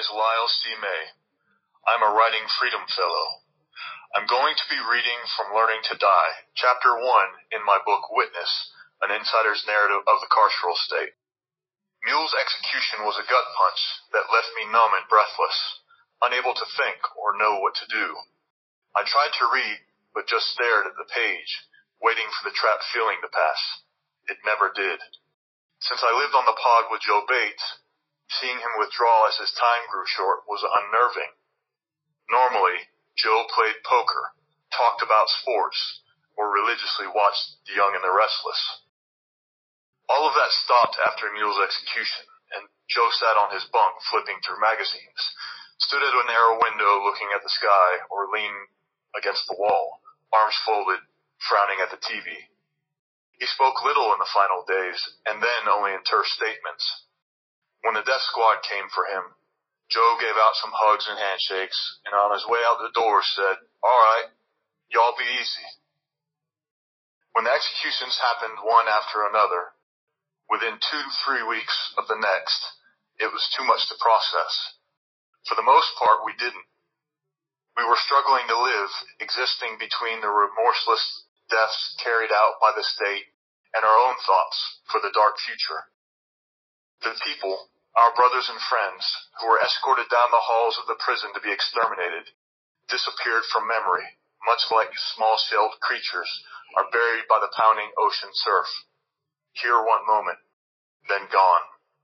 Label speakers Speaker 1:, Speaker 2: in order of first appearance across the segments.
Speaker 1: is Lyle C. May. I'm a Writing Freedom Fellow. I'm going to be reading from Learning to Die, Chapter 1 in my book Witness, an insider's narrative of the carceral state. Mule's execution was a gut punch that left me numb and breathless, unable to think or know what to do. I tried to read, but just stared at the page, waiting for the trapped feeling to pass. It never did. Since I lived on the pod with Joe Bates, seeing him withdraw as his time grew short was unnerving. Normally, Joe played poker, talked about sports, or religiously watched The Young and the Restless. All of that stopped after Mule's execution, and Joe sat on his bunk flipping through magazines, stood at a narrow window looking at the sky, or leaned against the wall, arms folded, frowning at the TV. He spoke little in the final days, and then only in terse statements. When the death squad came for him, Joe gave out some hugs and handshakes, and on his way out the door said, "All right, y'all be easy." When the executions happened one after another, within 2-3 weeks of the next, it was too much to process. For the most part, we didn't. We were struggling to live, existing between the remorseless deaths carried out by the state and our own thoughts for the dark future. The people, our brothers and friends, who were escorted down the halls of the prison to be exterminated, disappeared from memory, much like small-shelled creatures are buried by the pounding ocean surf. Here one moment, then gone.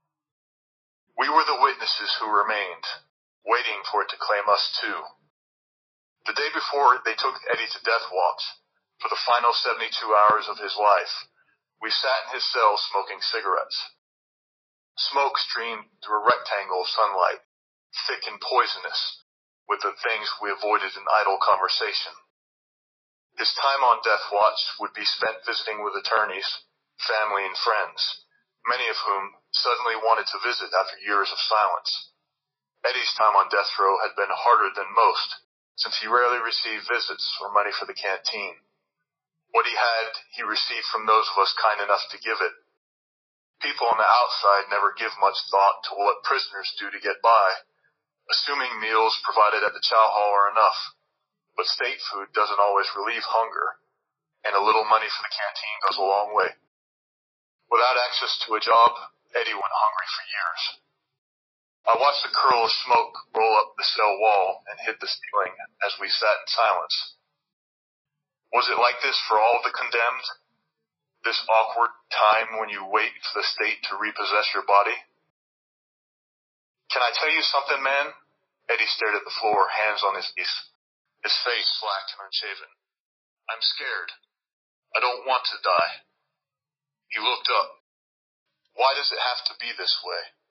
Speaker 1: We were the witnesses who remained, waiting for it to claim us too. The day before they took Eddie to death watch, for the final 72 hours of his life, we sat in his cell smoking cigarettes. Smoke streamed through a rectangle of sunlight, thick and poisonous, with the things we avoided in idle conversation. His time on death watch would be spent visiting with attorneys, family, and friends, many of whom suddenly wanted to visit after years of silence. Eddie's time on death row had been harder than most, since he rarely received visits or money for the canteen. What he had, he received from those of us kind enough to give it. People on the outside never give much thought to what prisoners do to get by, assuming meals provided at the chow hall are enough. But state food doesn't always relieve hunger, and a little money for the canteen goes a long way. Without access to a job, Eddie went hungry for years. I watched a curl of smoke roll up the cell wall and hit the ceiling as we sat in silence. Was it like this for all of the condemned? This awkward time when you wait for the state to repossess your body? "Can I tell you something, man?" Eddie stared at the floor, hands on his knees, his face slack and unshaven. "I'm scared. I don't want to die." He looked up. "Why does it have to be this way?"